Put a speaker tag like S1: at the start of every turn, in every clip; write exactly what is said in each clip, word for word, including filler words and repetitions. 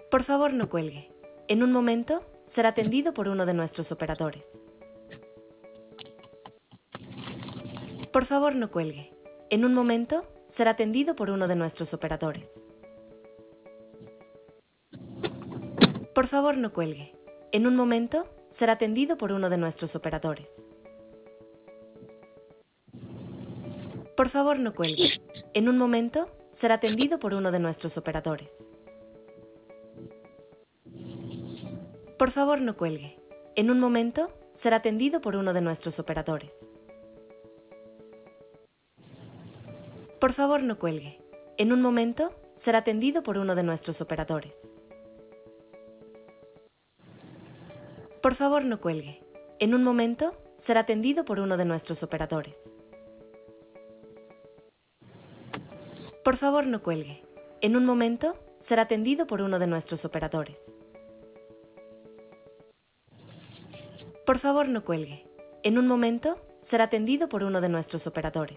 S1: Por favor, no cuelgue. En un momento, será atendido por uno de nuestros operadores. Por favor, no cuelgue. En un momento, será atendido por uno de nuestros operadores. Por favor, no cuelgue. En un momento, será atendido por uno de nuestros operadores. Por favor, no cuelgue. En un momento, será atendido por uno de nuestros operadores. Por favor, no cuelgue. En un momento, será atendido por uno de nuestros operadores. Por favor, no cuelgue. En un momento, será atendido por uno de nuestros operadores. Por favor, no cuelgue. En un momento, será atendido por uno de nuestros operadores. Por favor, no cuelgue. En un momento, será atendido por uno de nuestros operadores. Por favor, no cuelgue. En un momento, será atendido por uno de nuestros operadores.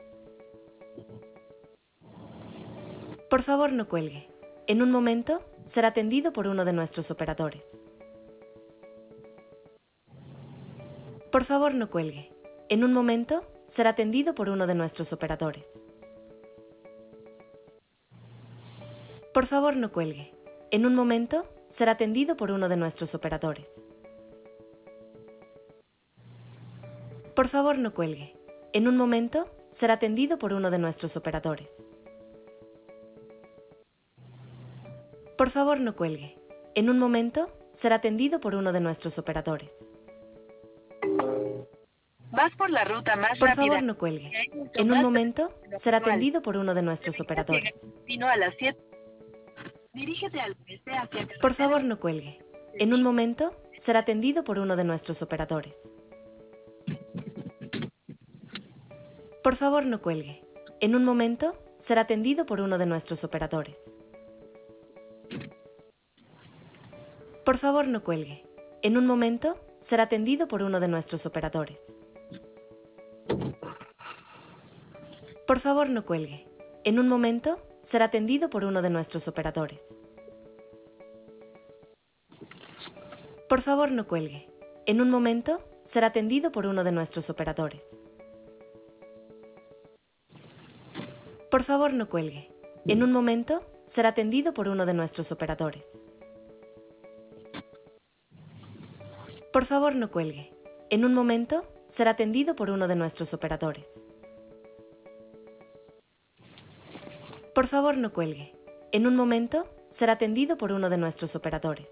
S1: Por favor, no cuelgue. En un momento, será atendido por uno de nuestros operadores. Por favor, no cuelgue. En un momento, será atendido por uno de nuestros operadores. Por favor, no cuelgue. En un momento, será atendido por uno de nuestros operadores. Por favor, no cuelgue. En un momento, será atendido por uno de nuestros operadores. Por favor, no cuelgue. En un momento, será atendido por uno de nuestros operadores.
S2: Vas por la ruta más
S1: Por
S2: rápida.
S1: favor, no cuelgue. En un momento, será atendido por uno de nuestros operadores.
S2: Destino a las siete. Dirígete al oeste hacia
S1: Por favor, no cuelgue. En un momento, será atendido por uno de nuestros operadores. Por favor, no cuelgue. En un momento, será atendido por uno de nuestros operadores. Por favor, no cuelgue. En un momento, será atendido por uno de nuestros operadores. Por favor, no cuelgue. En un momento, será atendido por uno de nuestros operadores. Por favor, no cuelgue. En un momento, será atendido por uno de nuestros operadores. Por favor, no cuelgue. En un momento, será atendido por uno de nuestros operadores. Por favor, no cuelgue. En un momento, será atendido por uno de nuestros operadores. Por favor, no cuelgue. En un momento, será atendido por uno de nuestros operadores.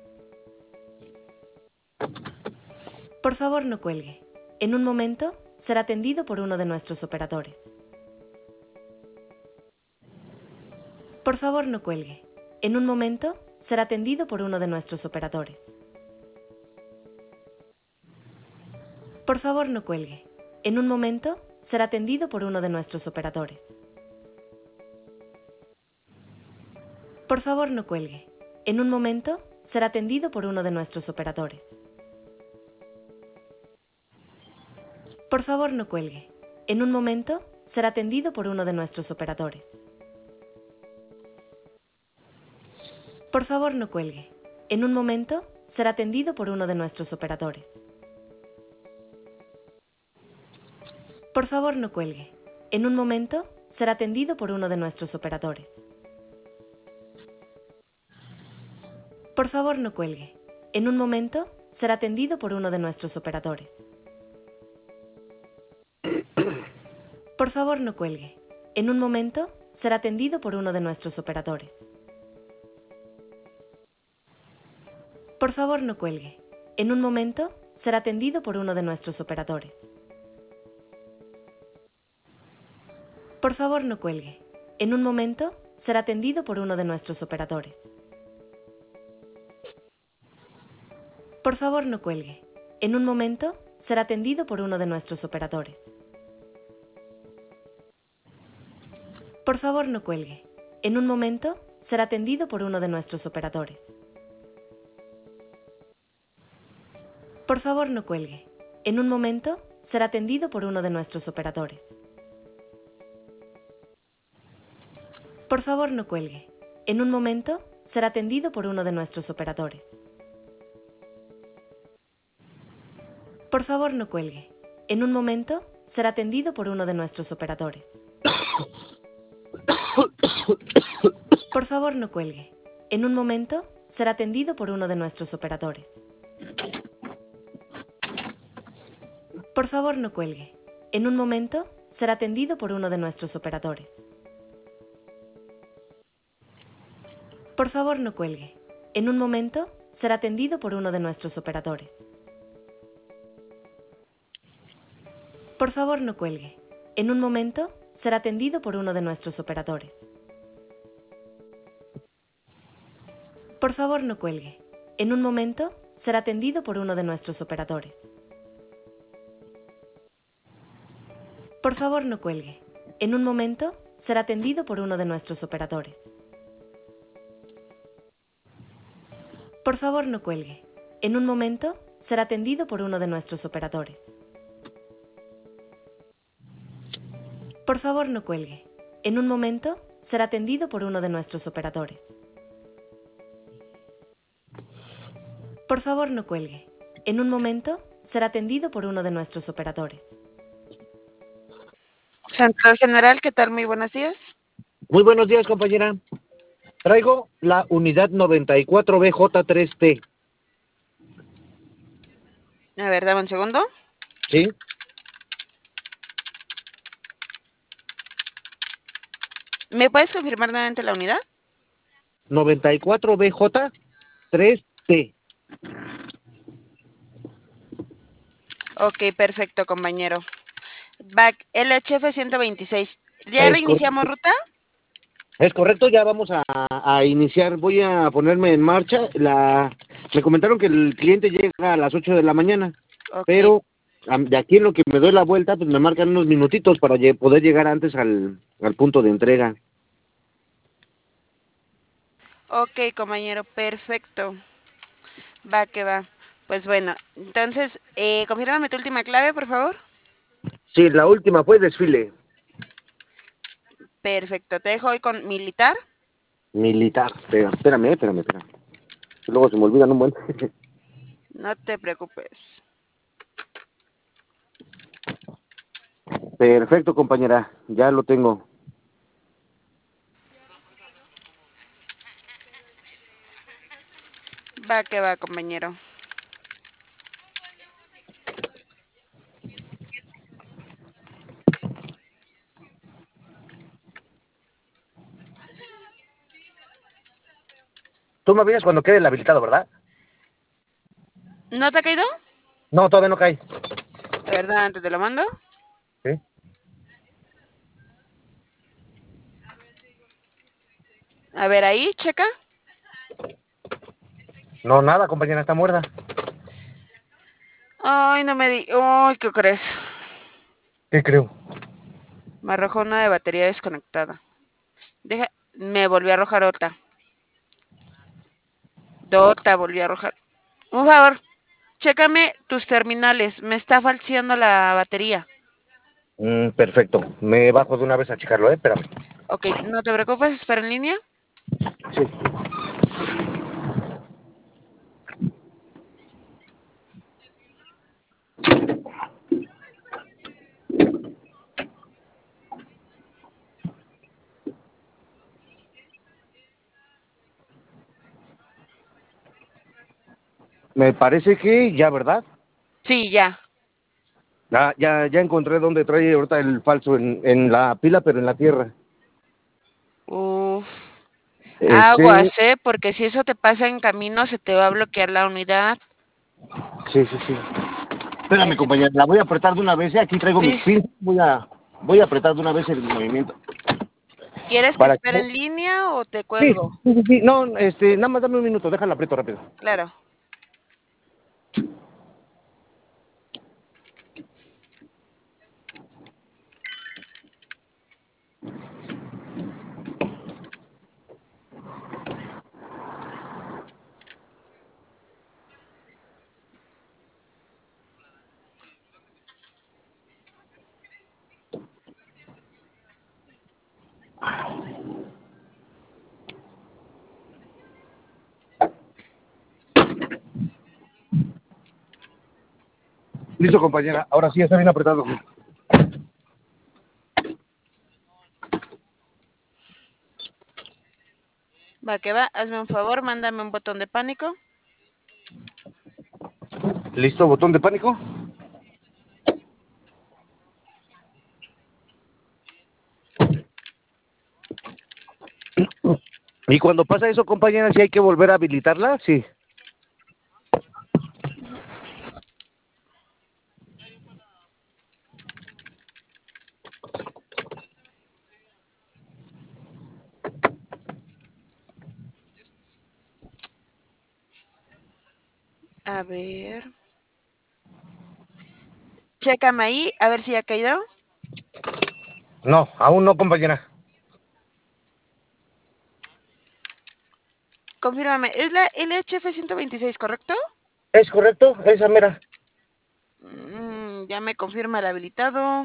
S1: Por favor, no cuelgue. En un momento, será atendido por uno de nuestros operadores. Por favor, no cuelgue. En un momento, será atendido por uno de nuestros operadores. Por favor, no cuelgue. En un momento, será atendido por uno de nuestros operadores. Por favor, no cuelgue. En un momento, será atendido por uno de nuestros operadores. Por favor, no cuelgue. En un momento, será atendido por uno de nuestros operadores. Por favor, no cuelgue. En un momento, será atendido por uno de nuestros operadores. Por favor, no cuelgue. En un momento, será atendido por uno de nuestros operadores. Por favor, no cuelgue. En un momento, será atendido por uno de nuestros operadores. Por favor, no cuelgue. En un momento, será atendido por uno de nuestros operadores. Por favor, no cuelgue. En un momento, será atendido por uno de nuestros operadores. Por favor, no cuelgue. En un momento, será atendido por uno de nuestros operadores. Por favor, no cuelgue. En un momento, será atendido por uno de nuestros operadores. Por favor, no cuelgue. En un momento, será atendido por uno de nuestros operadores. Por favor, no cuelgue. En un momento, será atendido por uno de nuestros operadores. Por favor, no cuelgue. En un momento, será atendido por uno de nuestros operadores. Por favor, no cuelgue. En un momento, será atendido por uno de nuestros operadores. Por favor, no cuelgue. En un momento, será atendido por uno de nuestros operadores. Por favor, no cuelgue. En un momento, será atendido por uno de nuestros operadores. Por favor, no cuelgue. En un momento, será atendido por uno de nuestros operadores. Por favor, no cuelgue. En un momento, será atendido por uno de nuestros operadores. Por favor, no cuelgue. En un momento, será atendido por uno de nuestros operadores. Por favor, no cuelgue. En un momento, será atendido por uno de nuestros operadores. Por favor, no cuelgue. En un momento, será atendido por uno de nuestros operadores. Por favor, no cuelgue. En un momento, será atendido por uno de nuestros operadores. Por favor, no cuelgue. En un momento, será atendido por uno de nuestros operadores.
S3: Central General, ¿qué tal? Muy buenos días.
S4: Muy buenos días, compañera. Traigo la unidad noventa y cuatro B J tres T.
S3: A ver, dame un segundo.
S4: ¿Sí?
S3: ¿Me puedes confirmar nuevamente la unidad?
S4: noventa y cuatro B J tres T.
S3: Ok, perfecto, compañero. Back L H F ciento veintiséis. ¿Ya
S4: Es
S3: reiniciamos
S4: correcto.
S3: ruta?
S4: Es correcto, ya vamos a, a iniciar. Voy a ponerme en marcha. La, me comentaron que el cliente llega a las ocho de la mañana,
S3: Ok.
S4: pero am- de aquí en lo que me doy la vuelta, pues me marcan unos minutitos para lle- poder llegar antes al, al punto de entrega.
S3: Ok, compañero, perfecto. Va que va. Pues bueno, entonces, eh, confírmame tu última clave, por favor.
S4: Sí, la última fue desfile
S3: Perfecto, te dejo hoy con militar.
S4: militar. Espera, espérame, eh, espérame, espérame. Luego se me olvidan un buen.
S3: No te preocupes.
S4: Perfecto, compañera, ya lo tengo.
S3: Va que va, compañero.
S4: Tú me avisas cuando quede el habilitado, ¿verdad?
S3: ¿No te ha caído?
S4: No, todavía no cae.
S3: A ver, antes te lo mando.
S4: ¿Sí?
S3: A ver, ahí, checa.
S4: No, nada, compañera, está muerta.
S3: Ay, no me di. Ay, ¿qué crees?
S4: ¿Qué creo?
S3: Me arrojó una de batería desconectada. Deja, me volvió a arrojar otra. Dota volvió a arrojar. Un favor, chécame tus terminales. Me está falseando la batería.
S4: Mm, perfecto. Me bajo de una vez a checarlo, ¿eh? Espérame.
S3: Ok, no te preocupes, espera en línea.
S4: Sí. Me parece que ya, ¿verdad?
S3: Sí, ya.
S4: Ya, ya, ya encontré dónde trae ahorita el falso en, en la pila, pero en la tierra.
S3: Uf.
S4: Este,
S3: Aguas, ¿eh? Porque si eso te pasa en camino, se te va a bloquear la unidad.
S4: sí, sí, sí.
S3: Ahí
S4: Espérame,
S3: te-
S4: compañera, la voy a apretar de una vez, ¿eh? Aquí traigo mis
S3: Sí.
S4: pins. Voy a, voy a apretar de una vez el movimiento.
S3: ¿Quieres que
S4: Para que
S3: espere
S4: no-
S3: en línea o te
S4: Sí,
S3: cuelgo?
S4: sí, sí, sí. No, este, nada más dame un minuto, déjala aprieto rápido.
S3: Claro.
S4: Listo, compañera. Ahora sí, está bien apretado.
S3: Va que va, hazme un favor, mándame un botón de pánico.
S4: Listo, botón de pánico. Y cuando pasa eso, compañera, ¿sí hay que volver a habilitarla? Sí.
S3: A ver. Chécame ahí, a ver si ha caído.
S4: No, aún no, compañera.
S3: Confírmame, es la L H F ciento veintiséis, ¿correcto?
S4: ¿Es correcto? Esa mera.
S3: Mm, ya me confirma el habilitado.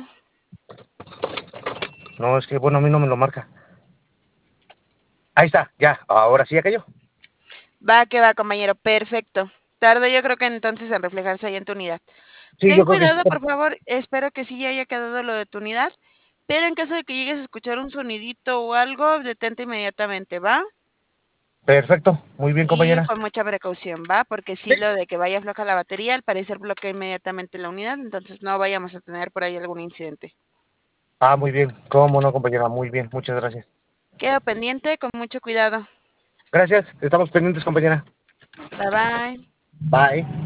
S4: No, es que, bueno, a mí no me lo marca. Ahí está, ya. Ahora sí ya cayó.
S3: Va que va, compañero, perfecto. Tardo yo creo que entonces en reflejarse ahí en tu unidad.
S4: Sí,
S3: Ten
S4: yo creo que sí.
S3: cuidado, por favor, espero que sí ya haya quedado lo de tu unidad, pero en caso de que llegues a escuchar un sonidito o algo, detente inmediatamente, ¿va?
S4: Perfecto. Muy bien,
S3: Y
S4: compañera.
S3: con mucha precaución, ¿va? Porque si
S4: Sí.
S3: lo de que vaya floja la batería, al parecer bloquea inmediatamente la unidad, entonces no vayamos a tener por ahí algún incidente.
S4: Ah, muy bien. ¿Cómo no, compañera? Muy bien. Muchas gracias.
S3: Quedo pendiente, con mucho cuidado.
S4: Gracias. Estamos pendientes, compañera.
S3: Bye bye.
S4: Bye.